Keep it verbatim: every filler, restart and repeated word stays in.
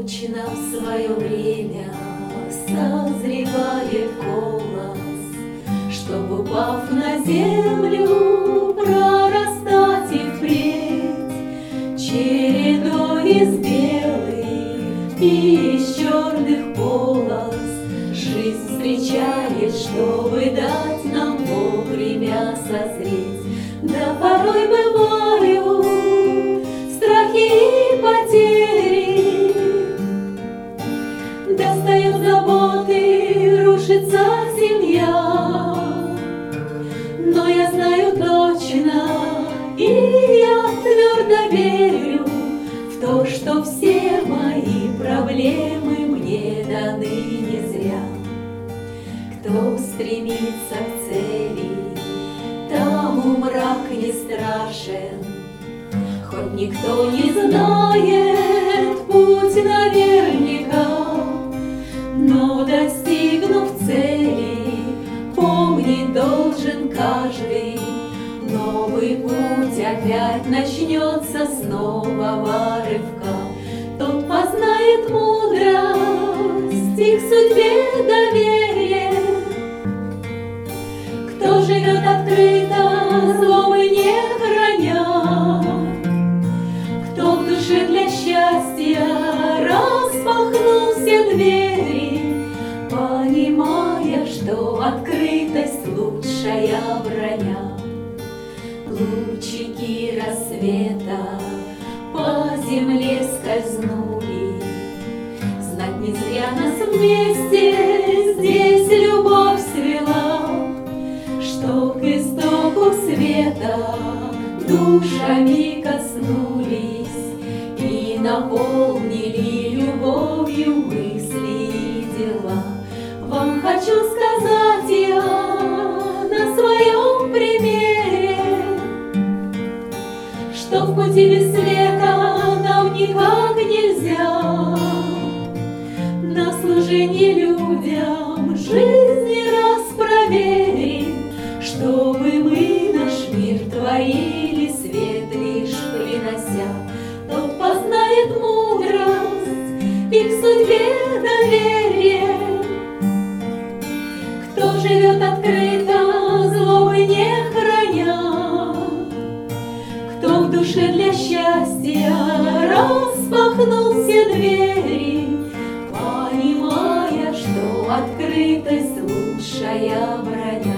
Точно в свое время созревает колос, чтоб, упав на землю, прорастать и впредь чередой из белых и из черных полос. Жизнь встречает, чтобы дать нам вовремя созреть. Да порой бывают страхи и потери, достают заботы, рушится семья. Но я знаю точно, и я твердо верю в то, что все мои проблемы мне даны не зря. Кто стремится к цели, тому мрак не страшен, хоть никто не знает путь наверняка. Но, достигнув цели, помнить должен каждый, новый путь опять начнется с нового рывка. Тот познает мудрость и к судьбе доверие, кто живет открыто, злобы не храня, кто в душе для счастья распахнул все двери, понимая, что открытость лучшая броня. Лучики рассвета по земле скользнули, знать не зря нас вместе здесь любовь свела, что к истоку света душами коснулись и наполнили любовью мысли и дела. Вам хочу сказать я на своем примере, что в пути без света нам никак нельзя. На служение людям жизни раз проверим, чтобы мы наш мир творили, свет лишь принося. Тот познает мудрость и к судьбе доверие, кто живет открыто, злобы не храня, кто в душе для счастья распахнул все двери, понимая, что открытость лучшая броня.